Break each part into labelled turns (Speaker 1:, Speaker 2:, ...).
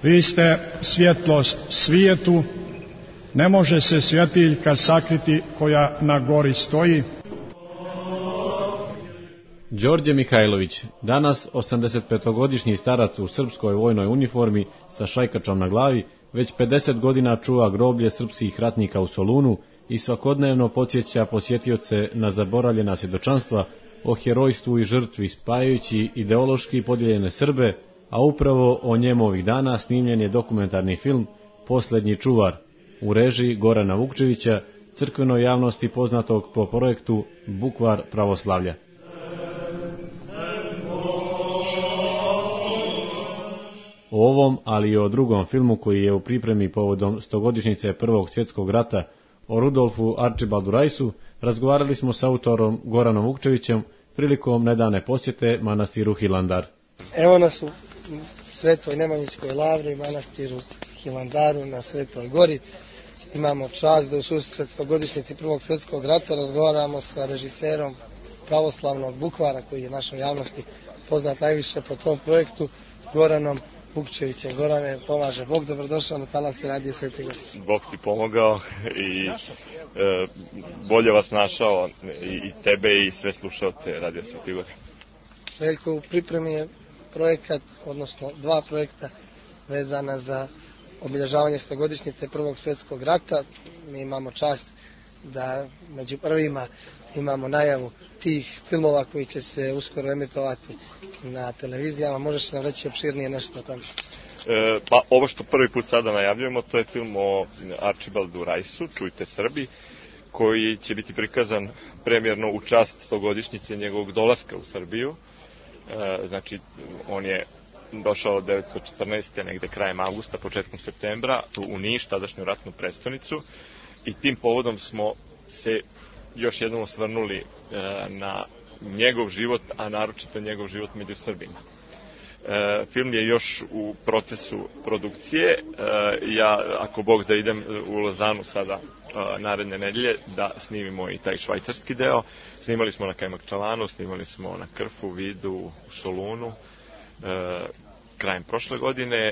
Speaker 1: Vi ste svjetlost svijetu, ne može se svjetiljka sakriti koja na gori stoji.
Speaker 2: Đorđe Mihajlović, danas 85-godišnji starac u srpskoj vojnoj uniformi sa šajkačom na glavi, već 50 godina čuva groblje srpskih ratnika u Solunu i svakodnevno podsjeća posjetioce na zaboravljena svjedočanstva o herojstvu i žrtvi, spajajući ideološki podijeljene Srbe, a upravo o njemu ovih dana snimljen je dokumentarni film Posljednji čuvar u režiji Gorana Vukčevića, crkvenoj javnosti poznatog po projektu Bukvar pravoslavlja. O ovom, ali i o drugom filmu koji je u pripremi povodom 100-godišnjice Prvog svjetskog rata o Rudolfu Arčibaldu Rajsu, razgovarali smo s autorom Goranom Vukčevićem prilikom nedavne posjete manastiru Hilandar.
Speaker 3: Evo nas u Svetoj Nemanjićkoj lavri, manastiru Hilandaru na Svetoj gori. Imamo čast da u susret 100-godišnjici Prvog svjetskog rata razgovaramo sa režiserom pravoslavnog Bukvara, koji je našoj javnosti poznat najviše po tom projektu, Goranom Vukčevićem. Gorane, pomaže Bog, dobrodošao na talase Radio Sveti Gor.
Speaker 4: Bog ti pomogao i bolje vas našao i tebe i sve slušaoce Radio Sveti Gor.
Speaker 3: Veljko, u pripremi je projekat, odnosno dva projekta vezana za obilježavanje 100-godišnjice Prvog svjetskog rata. Mi imamo čast da među prvima imamo najavu tih filmova koji će se uskoro emitovati na televizijama. Možeš nam reći opširnije nešto o tome?
Speaker 4: Pa ovo što prvi put sada najavljujemo, to je film o Arčibaldu Rajsu, Čujte Srbi, koji će biti prikazan premijerno u čast 100-godišnjice njegovog dolaska u Srbiju. Znači, on je došao 1914. negde krajem avgusta, početkom septembra u Niš, tadašnju ratnu prestonicu, i tim povodom smo se još jednom osvrnuli na njegov život, a naročito njegov život među Srbima. Film je još u procesu produkcije. Ja, ako Bog da, idem u Lozanu sada naredne nedelje da snimimo i taj švajcarski deo. Snimali smo na Kajmakčalanu, snimali smo na Krfu, Vidu, u Solunu krajem prošle godine.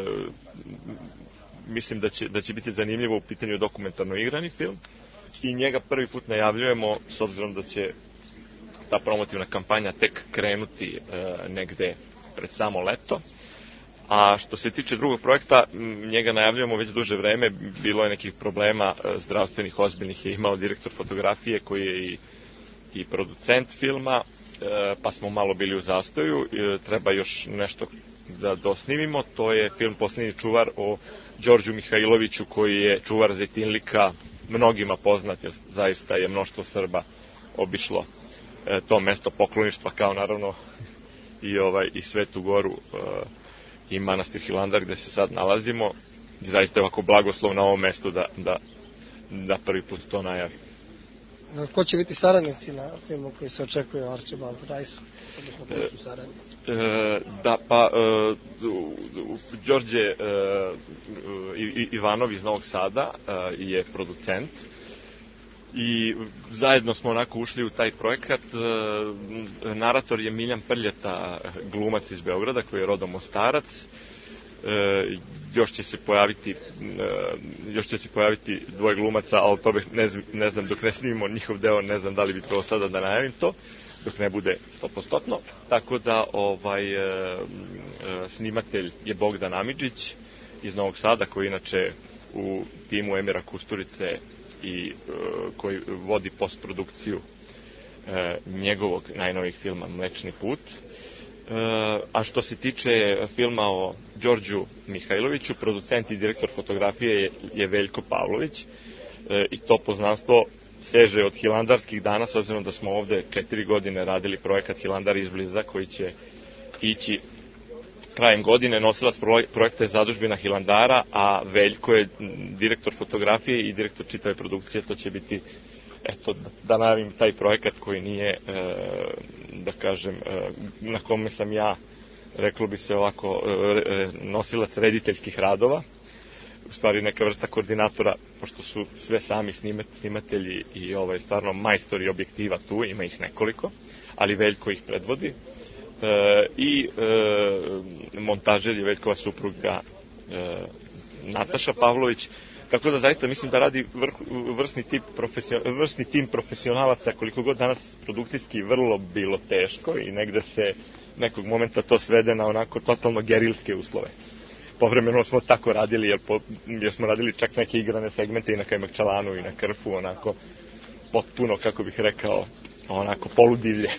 Speaker 4: Mislim da će biti zanimljivo u pitanju dokumentarno igrani film i njega prvi put najavljujemo s obzirom da će ta promotivna kampanja tek krenuti negde pred samo leto. A što se tiče drugog projekta, njega najavljujemo već duže vreme, bilo je nekih problema zdravstvenih, ozbiljnih je imao direktor fotografije koji je i producent filma, pa smo malo bili u zastoju, treba još nešto da dosnimimo, to je film Posljednji čuvar o Đorđu Mihajloviću, koji je čuvar Zejtinlika, mnogima poznat, jer zaista je mnoštvo Srba obišlo to mesto pokloništva, kao naravno i Svetu Goru i manastir Hilandar gde se sad nalazimo. Zaista je ovako blagoslov na ovom mestu da prvi put to najavi.
Speaker 3: Ko će biti saradnici na filmu koji se očekuje o Arčibaldu Rajsu?
Speaker 4: Đorđe Ivanov iz Novog Sada je producent i zajedno smo onako ušli u taj projekat. Narator je Miljan Prljeta, glumac iz Beograda koji je rodom Mostarac. Još će se pojaviti dvoje glumaca, ali to ne znam, dok ne snimimo njihov deo, ne znam da li bi trebalo sada da najavim to, dok ne bude 100%. Tako da snimatelj je Bogdan Amidžić iz Novog Sada, koji inače u timu Emira Kusturice i koji vodi postprodukciju njegovog najnovijeg filma Mlečni put. A što se tiče filma o Đorđu Mihajloviću, producent i direktor fotografije je Veljko Pavlović, i to poznanstvo seže od hilandarskih dana, s obzirom da smo ovde 4 godine radili projekat Hilandar izbliza, koji će ići krajem godine. Nosilac projekta je Zadužbina Hilandara, a Veljko je direktor fotografije i direktor čitave produkcije. To će biti, eto, da najavim taj projekat koji nije, da kažem, na kome sam ja, reklo bi se ovako, nosilac rediteljskih radova, u stvari neka vrsta koordinatora, pošto su sve sami snimatelji i stvarno majstori objektiva tu, ima ih nekoliko, ali Veljko ih predvodi. I montažer je Veljkova supruga Nataša Pavlović, tako da zaista mislim da radi vrsni tim profesionalaca, koliko god danas produkcijski vrlo bilo teško i negde se nekog momenta to svede na onako totalno gerilske uslove. Povremeno smo tako radili, jer smo radili čak neke igrane segmente i na Kajmakčalanu i na Krfu, onako potpuno, kako bih rekao, onako poludivlje.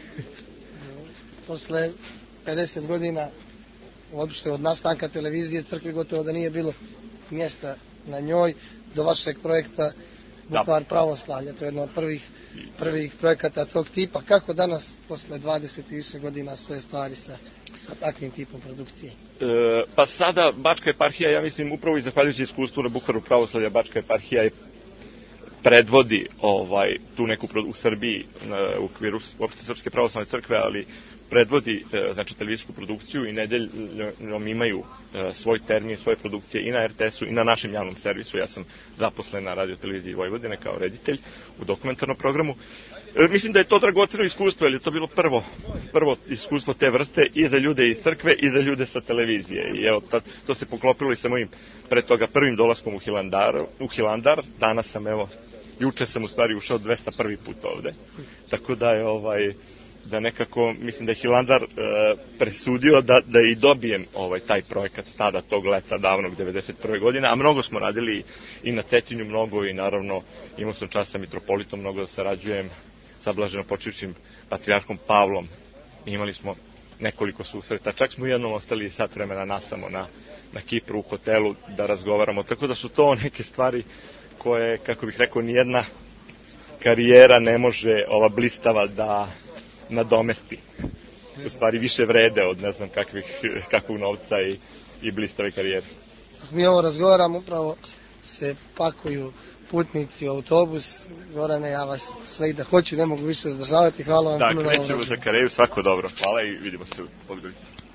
Speaker 3: Posle 50 godina uopšte od nastanka televizije Crkve gotovo da nije bilo mjesta na njoj do vašeg projekta Bukvar pravoslavlja. To je jedno od prvih projekata tog tipa. Kako danas, posle 20 i više godina, stoje stvari sa takvim tipom produkcije?
Speaker 4: Pa sada Bačka eparhija, ja mislim, upravo i zahvaljujući iskustvu na Bukvaru pravoslavlja, Bačka eparhija je predvodi tu neku u Srbiji u okviru uopšte Srpske pravoslavne crkve, ali predvodi znači televizijsku produkciju i nedeljom imaju svoj termin, svoje produkcije i na RTS-u i na našem javnom servisu. Ja sam zaposlen na Radio-televiziji Vojvodine kao reditelj u dokumentarnom programu. Mislim da je to dragoceno iskustvo, jer je to bilo prvo iskustvo te vrste i za ljude iz crkve i za ljude sa televizije. I evo, to se poklopilo i sa mojim pre toga prvim dolaskom u Hilandar. Danas sam, juče sam u stvari ušao 201. put ovde. Tako da je da nekako, mislim da je Hilandar presudio da i dobijem taj projekat tada, tog leta davnog 91. godine, a mnogo smo radili i na Cetinju mnogo i naravno imao sam čast sa mitropolitom mnogo da sarađujem sa blaženopočivšim patrijarhom Pavlom. Imali smo nekoliko susreta, čak smo jednom ostali sat vremena nasamo na Kipru u hotelu da razgovaramo, tako da su to neke stvari koje, kako bih rekao, nijedna karijera ne može ova blistava da nadomesti. U stvari više vrede od ne znam kakvog novca i blistave karijere.
Speaker 3: Mi ovo razgovaramo, upravo se pakuju putnici u autobus. Gorane, ja vas sve i da hoću, ne mogu više zadržavati. Hvala vam puno na ovo.
Speaker 4: Da, krećemo za Kareju, svako dobro. Hvala i vidimo se u Podgorici.